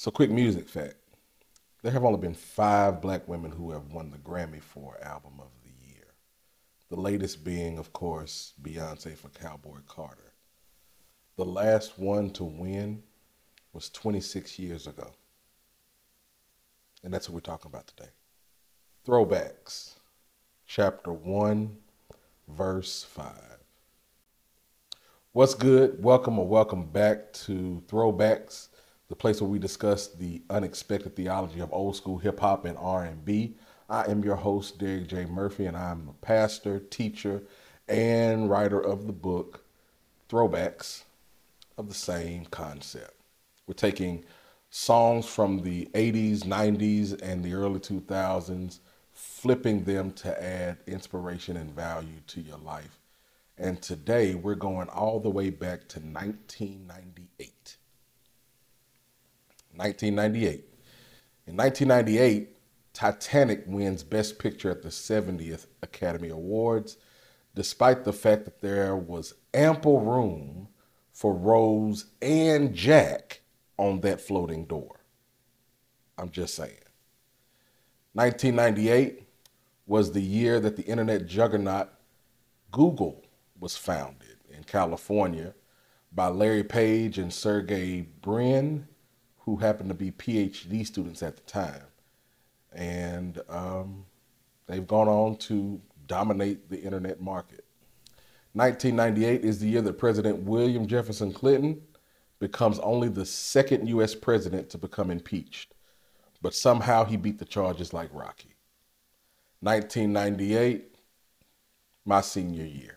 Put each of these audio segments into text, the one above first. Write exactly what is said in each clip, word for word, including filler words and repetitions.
So, quick music fact. There have only been five black women who have won the Grammy for Album of the Year. The latest being, of course, Beyonce for Cowboy Carter. The last one to win was twenty-six years ago. And that's what we're talking about today. Throwbacks, chapter one, verse five. What's good? Welcome or welcome back to Throwbacks, the place where we discuss the unexpected theology of old school hip hop and R and B. I am your host, Derek J. Murphy, and I'm a pastor, teacher, and writer of the book Throwbacks of the same concept. We're taking songs from the eighties, nineties, and the early two thousands, flipping them to add inspiration and value to your life. And today we're going all the way back to nineteen ninety-eight. nineteen ninety-eight. In nineteen ninety-eight, Titanic wins Best Picture at the seventieth Academy Awards, despite the fact that there was ample room for Rose and Jack on that floating door. I'm just saying. nineteen ninety-eight was the year that the internet juggernaut Google was founded in California by Larry Page and Sergey Brin, who happened to be P H D students at the time. And um, they've gone on to dominate the internet market. nineteen ninety-eight is the year that President William Jefferson Clinton becomes only the second U S president to become impeached, but somehow he beat the charges like Rocky. nineteen ninety-eight, my senior year.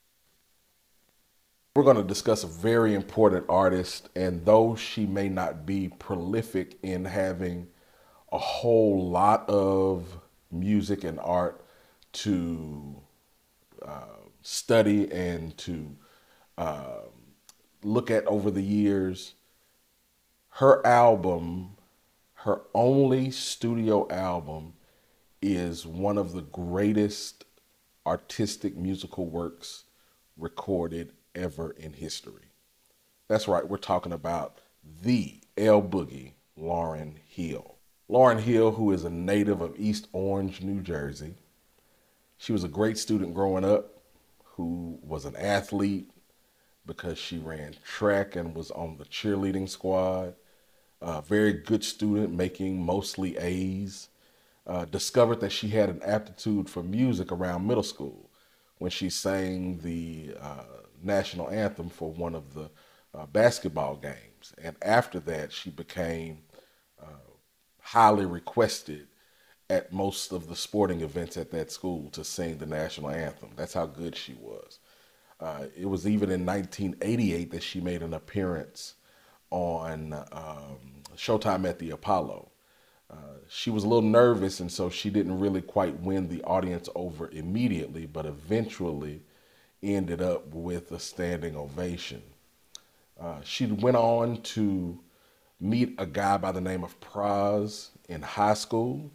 We're going to discuss a very important artist, and though she may not be prolific in having a whole lot of music and art to uh, study and to uh, look at over the years, her album, her only studio album, is one of the greatest artistic musical works recorded ever in history. That's right, we're talking about the L Boogie, Lauryn Hill. Lauryn Hill, who is a native of East Orange, New Jersey. She was a great student growing up, who was an athlete because she ran track and was on the cheerleading squad. A very good student, making mostly A's. Uh, discovered that she had an aptitude for music around middle school when she sang the uh, national anthem for one of the uh, basketball games. And after that, she became uh, highly requested at most of the sporting events at that school to sing the national anthem. That's how good she was. Uh, it was even in nineteen eighty-eight that she made an appearance on um, Showtime at the Apollo. Uh, she was a little nervous, and so she didn't really quite win the audience over immediately, but eventually ended up with a standing ovation. Uh, she went on to meet a guy by the name of Pras in high school.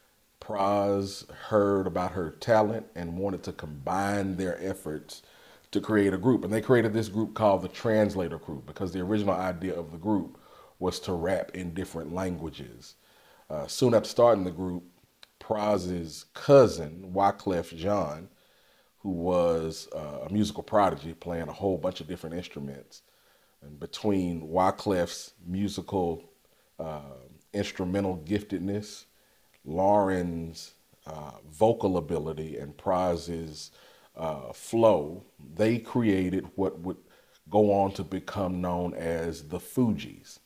Pras heard about her talent and wanted to combine their efforts to create a group. And they created this group called the Translator Group because the original idea of the group was to rap in different languages. Uh, soon after starting the group, Pras's cousin, Wyclef Jean, who was uh, a musical prodigy playing a whole bunch of different instruments, and between Wyclef's musical uh, instrumental giftedness, Lauryn's uh, vocal ability, and Pras's uh, flow, they created what would go on to become known as the Fugees.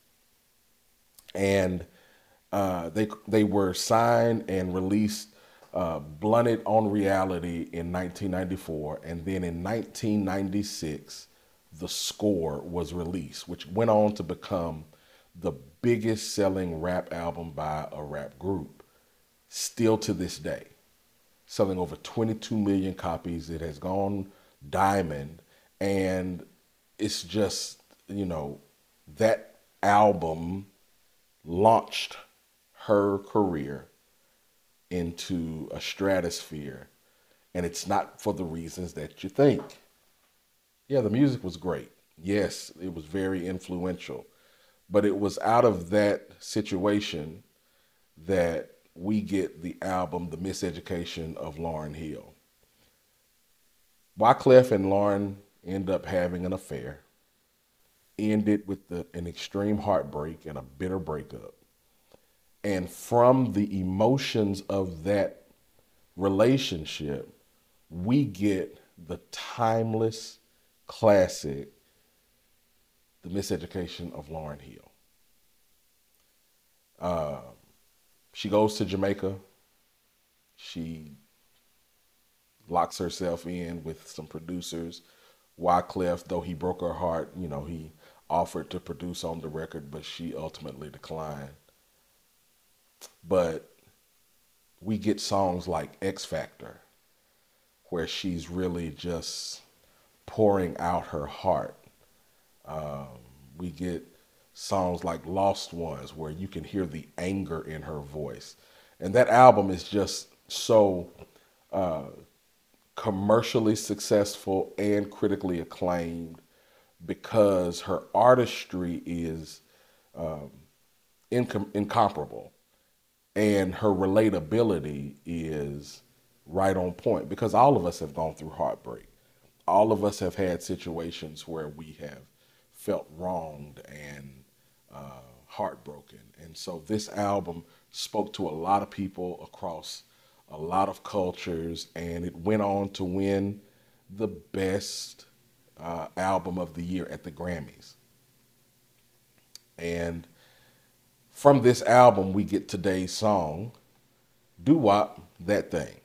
And uh, they they were signed and released uh, Blunted on Reality in nineteen ninety-four, and then in nineteen ninety-six, The Score was released, which went on to become the biggest selling rap album by a rap group, still to this day, selling over twenty-two million copies. It has gone diamond, and it's just, you know, that album launched her career into a stratosphere, and it's not for the reasons that you think. Yeah, the music was great. Yes, it was very influential, But it was out of that situation that we get the album, The Miseducation of Lauryn Hill. Wyclef and Lauryn end up having an affair, ended with the, an extreme heartbreak and a bitter breakup. And from the emotions of that relationship, we get the timeless classic, The Miseducation of Lauryn Hill. Uh, she goes to Jamaica. She locks herself in with some producers. Wyclef, though he broke her heart, you know, he offered to produce on the record, but she ultimately declined. But we get songs like X Factor, where she's really just pouring out her heart. Um, we get songs like Lost Ones, where you can hear the anger in her voice. And that album is just so uh, commercially successful and critically acclaimed because her artistry is um, incom- incomparable. And her relatability is right on point because all of us have gone through heartbreak. All of us have had situations where we have felt wronged and uh, heartbroken. And so this album spoke to a lot of people across a lot of cultures, and it went on to win the best uh, album of the year at the Grammys. And from this album, we get today's song, Doo-Wop That Thing.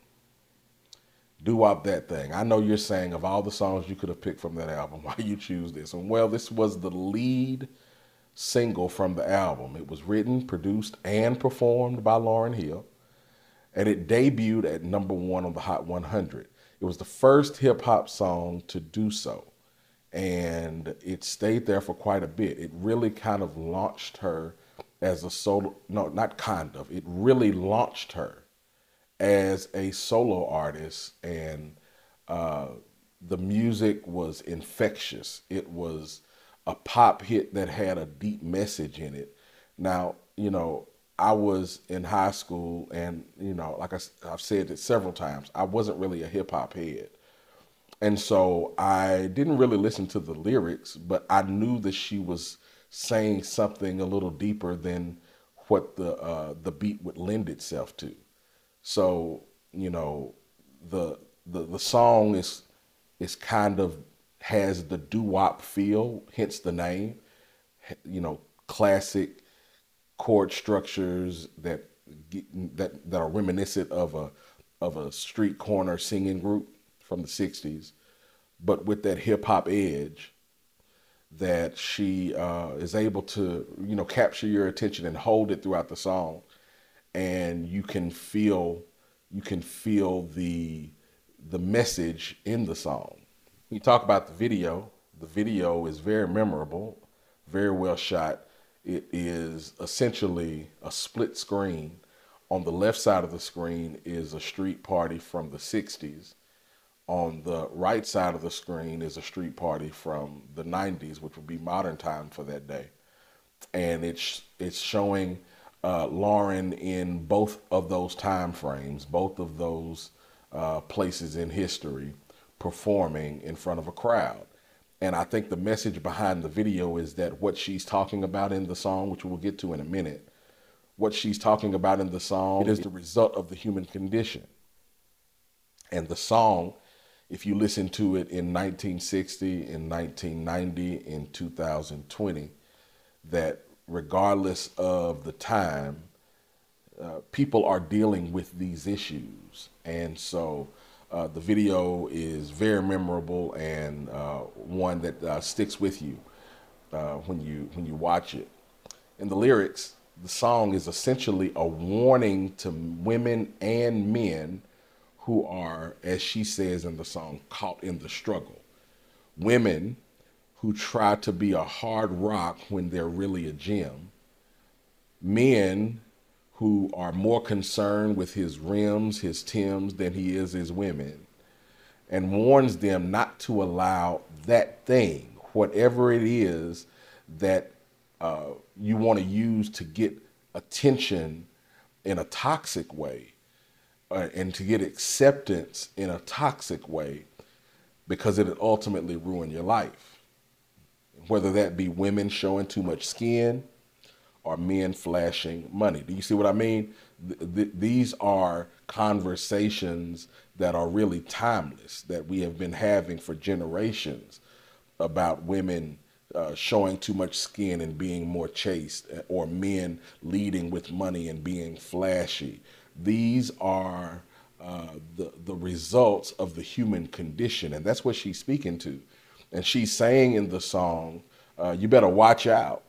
Doo-Wop That Thing. I know you're saying, of all the songs you could have picked from that album, why you choose this? And well, this was the lead single from the album. It was written, produced, and performed by Lauryn Hill, and it debuted at number one on the Hot one hundred. It was the first hip-hop song to do so, and it stayed there for quite a bit. It really kind of launched her as a solo, no, not kind of, it really launched her as a solo artist, and uh, the music was infectious. It was a pop hit that had a deep message in it. Now, you know, I was in high school, and, you know, like I, I've said it several times, I wasn't really a hip hop head. And so I didn't really listen to the lyrics, but I knew that she was saying something a little deeper than what the uh, the beat would lend itself to. So, you know, the the the song is is kind of has the doo-wop feel, hence the name. You know, classic chord structures that that that are reminiscent of a of a street corner singing group from the sixties, but with that hip hop edge that she uh, is able to, you know, capture your attention and hold it throughout the song, and you can feel you can feel the the message in the song. You talk about the video. The video is very memorable, very well shot. It is essentially a split screen. On the left side of the screen is a street party from the sixties. On the right side of the screen is a street party from the nineties, which would be modern time for that day. And it's it's showing uh, Lauryn in both of those time frames, both of those uh, places in history, performing in front of a crowd. And I think the message behind the video is that what she's talking about in the song, which we'll get to in a minute, what she's talking about in the song, it is the result of the human condition. And the song, if you listen to it in nineteen sixty, in nineteen ninety, in two thousand twenty, that regardless of the time, uh, people are dealing with these issues. And so uh, the video is very memorable and uh, one that uh, sticks with you uh, when you when you watch it. In the lyrics, the song is essentially a warning to women and men who are, as she says in the song, caught in the struggle. Women who try to be a hard rock when they're really a gem. Men who are more concerned with his rims, his Timbs, than he is his women. And warns them not to allow that thing, whatever it is that uh, you want to use to get attention in a toxic way, uh, and to get acceptance in a toxic way, because it'll ultimately ruin your life. Whether that be women showing too much skin or men flashing money. Do you see what I mean? Th- th- these are conversations that are really timeless, that we have been having for generations, about women uh, showing too much skin and being more chaste, or men leading with money and being flashy. These are uh, the, the results of the human condition, and that's what she's speaking to. And she's saying in the song, uh, you better watch out.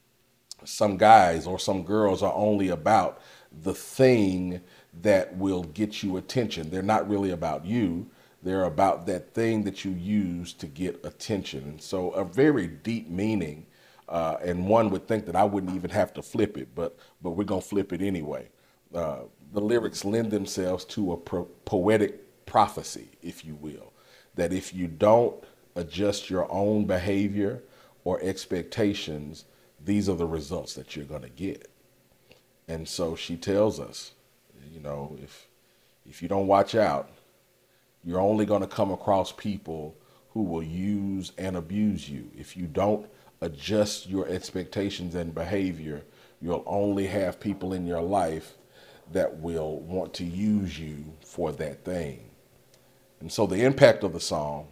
Some guys or some girls are only about the thing that will get you attention. They're not really about you. They're about that thing that you use to get attention. And so a very deep meaning, uh, and one would think that I wouldn't even have to flip it, but but we're going to flip it anyway. Uh, the lyrics lend themselves to a pro- poetic prophecy, if you will, that if you don't adjust your own behavior or expectations, these are the results that you're going to get. And so she tells us, you know, if if you don't watch out, you're only going to come across people who will use and abuse you. If you don't adjust your expectations and behavior, you'll only have people in your life that will want to use you for that thing. And so the impact of the song,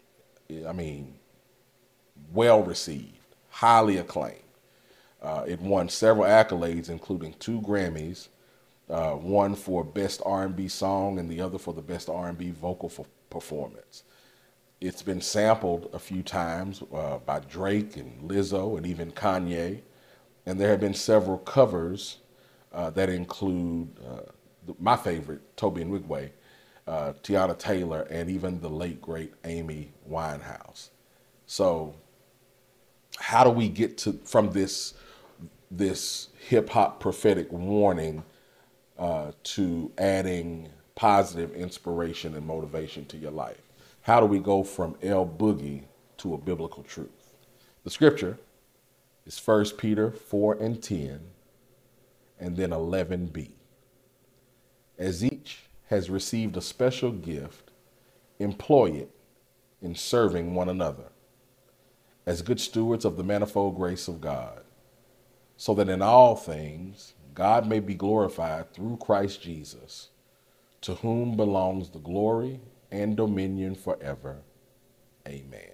I mean, well received, highly acclaimed. Uh, it won several accolades, including two Grammys, uh, one for Best R and B Song and the other for the Best R and B Vocal for Performance. It's been sampled a few times uh, by Drake and Lizzo and even Kanye. And there have been several covers uh, that include uh, my favorite, Toby and Wigway, uh, Tiana Taylor, and even the late, great Amy Winehouse. So how do we get to from this this hip hop prophetic warning uh, to adding positive inspiration and motivation to your life? How do we go from El Boogie to a biblical truth? The scripture is First Peter four and ten, and then eleven b. As each has received a special gift, employ it in serving one another as good stewards of the manifold grace of God, so that in all things God may be glorified through Christ Jesus, to whom belongs the glory and dominion forever. Amen.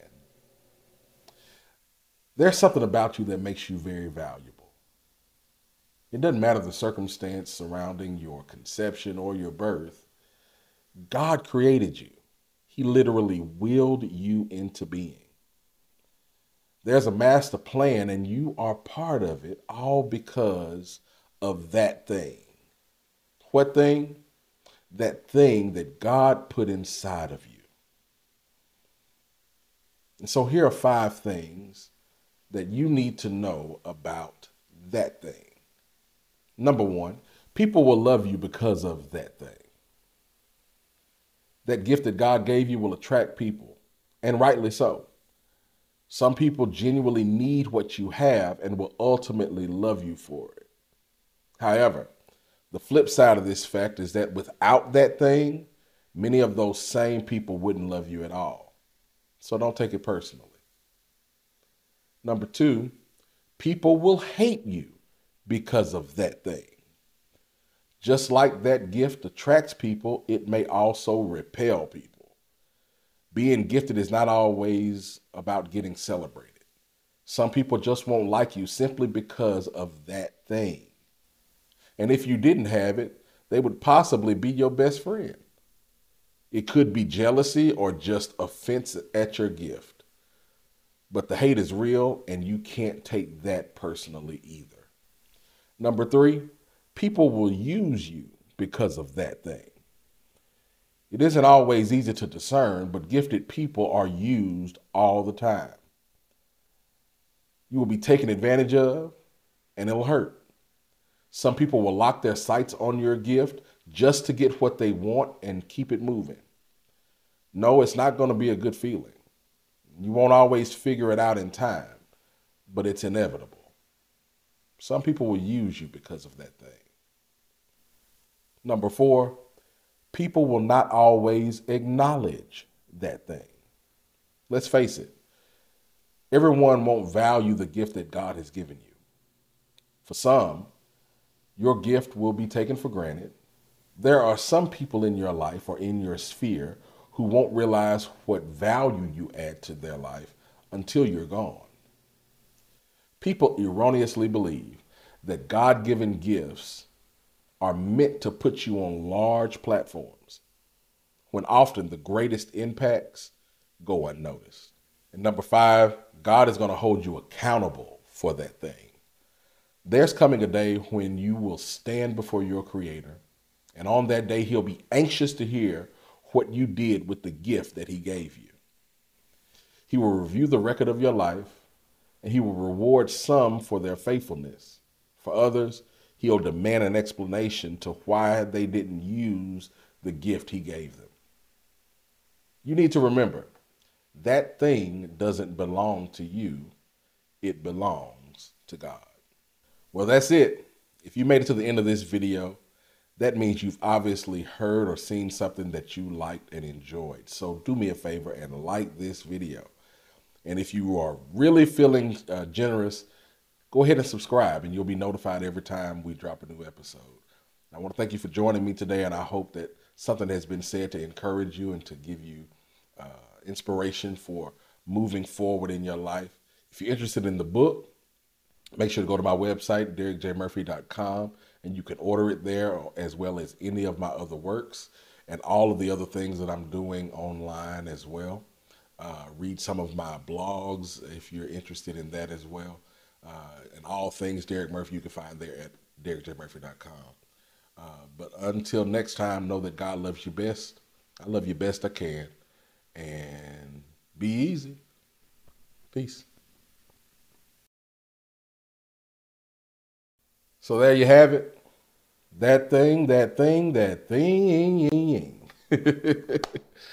There's something about you that makes you very valuable. It doesn't matter the circumstance surrounding your conception or your birth. God created you. He literally willed you into being. There's a master plan, and you are part of it, all because of that thing. What thing? That thing that God put inside of you. And so here are five things that you need to know about that thing. Number one, people will love you because of that thing. That gift that God gave you will attract people, and rightly so. Some people genuinely need what you have and will ultimately love you for it. However, the flip side of this fact is that without that thing, many of those same people wouldn't love you at all. So don't take it personally. Number two, people will hate you because of that thing. Just like that gift attracts people, it may also repel people. Being gifted is not always about getting celebrated. Some people just won't like you simply because of that thing. And if you didn't have it, they would possibly be your best friend. It could be jealousy or just offense at your gift. But the hate is real, and you can't take that personally either. Number three, people will use you because of that thing. It isn't always easy to discern, but gifted people are used all the time. You will be taken advantage of, and it'll hurt. Some people will lock their sights on your gift just to get what they want and keep it moving. No, it's not going to be a good feeling. You won't always figure it out in time, but it's inevitable. Some people will use you because of that thing. Number four, people will not always acknowledge that thing. Let's face it, everyone won't value the gift that God has given you. For some, your gift will be taken for granted. There are some people in your life or in your sphere who won't realize what value you add to their life until you're gone. People erroneously believe that God-given gifts are meant to put you on large platforms, when often the greatest impacts go unnoticed. And number five, God is going to hold you accountable for that thing. There's coming a day when you will stand before your Creator, and on that day, He'll be anxious to hear what you did with the gift that He gave you. He will review the record of your life, and He will reward some for their faithfulness. For others, He'll demand an explanation to why they didn't use the gift He gave them. You need to remember, that thing doesn't belong to you. It belongs to God. Well, that's it. If you made it to the end of this video, that means you've obviously heard or seen something that you liked and enjoyed. So do me a favor and like this video. And if you are really feeling uh, generous, go ahead and subscribe, and you'll be notified every time we drop a new episode. I want to thank you for joining me today, and I hope that something has been said to encourage you and to give you uh, inspiration for moving forward in your life. If you're interested in the book, make sure to go to my website, derek j murphy dot com, and you can order it there, as well as any of my other works and all of the other things that I'm doing online as well. Uh, read some of my blogs if you're interested in that as well. Uh, and all things Derek Murphy you can find there at derek j murphy dot com. Uh, but until next time, know that God loves you best. I love you best I can. And be easy. Peace. So there you have it. That thing, that thing, that thing.